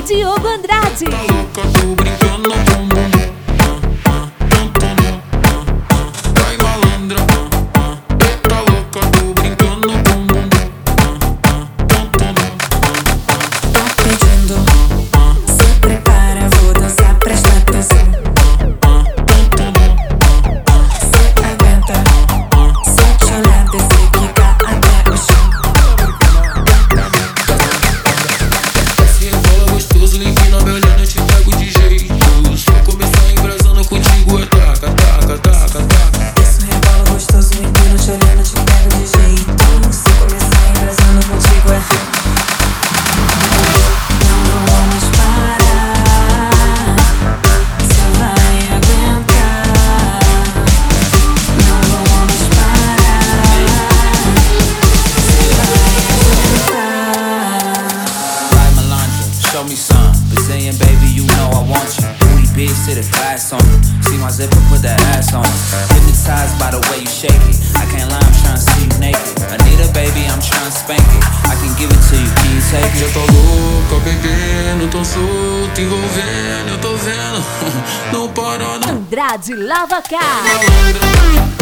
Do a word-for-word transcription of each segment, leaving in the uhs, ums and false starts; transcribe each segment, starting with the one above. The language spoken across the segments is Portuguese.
Diogo Andrade. Tá louca, tô brincando no bumbum. Vai malandra. Tá louca, tô brincando no bumbum. Tô pedindo, se prepara, vou dançar, presta atenção. Cê aguenta, se eu te olhar, descer, quicar até o chão. Se rebola gostoso, limpinho, me olhando, eu te pego de jeito. Se eu começar embrasando contigo, é taca, taca, taca, taca. Isso rebola gostoso, limpinho, te olhando, te pego de jeito. Se começar embrasando contigo é. Não vamos parar, cê vai aguentar. Não vamos parar, cê vai aguentar. Like Melandra, show me some Brazilian, baby, you know I want you. Booty big, sit a glass on you. See my zipper, put that ass on you. Hypnotized by the way you shake it. I can't lie, I'm tryna see you naked. Anita, baby, I'm tryna spank it. I can give it to you, can you take Já it? tô louca, bebendo, tô solto, envolvendo, eu tô vendo. Não para, não. Andrade Lava Cá. Malandra.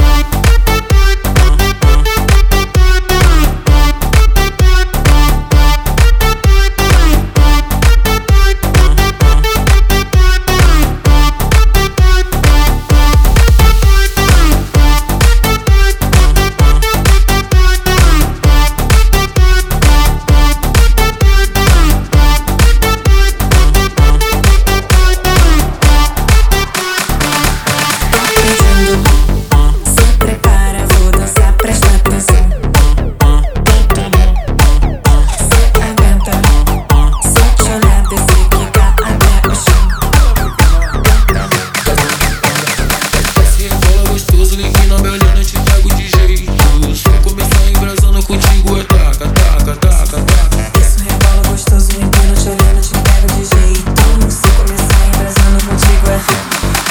Se prepara, vou dançar, presta atenção. Cê aguenta, se eu te olhar, descer, quicar até o chão. Se rebola gostoso, limpinho, me olhando, eu te pego de jeito. Se eu começar embrasando contigo, é taca, taca, taca, taca. Isso rebola gostoso, limpinho, te olhando, te pego de jeito. Se começar embrasando contigo é.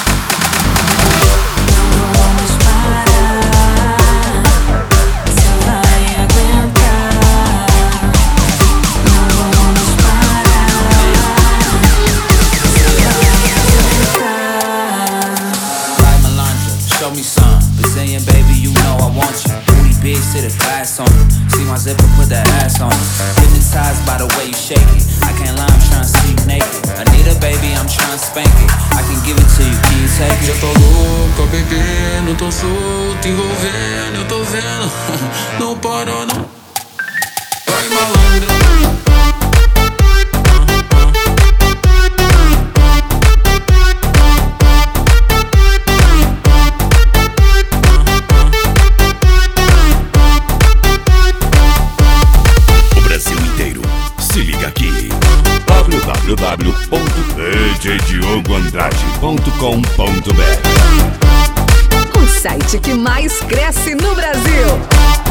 Não vamos parar, cê vai aguentar. Não vamos parar, cê vai aguentar. Like Melandra, show me some Brazilian, baby, you know I want you. Booty big, sit a glass on you. See my zipper, put that ass on you. Hypnotized by the way you shake it. I can't lie, I'm tryna see you naked. Anita, baby, I'm tryna spank it. I can give it to you, can you take Já it? tô louca, bebendo, tô solto, envolvendo, eu tô vendo. Não para, não. Vai malandra. O Brasil inteiro, se liga aqui. w w w ponto d j diogo andrade ponto com ponto b r O site que mais cresce no Brasil.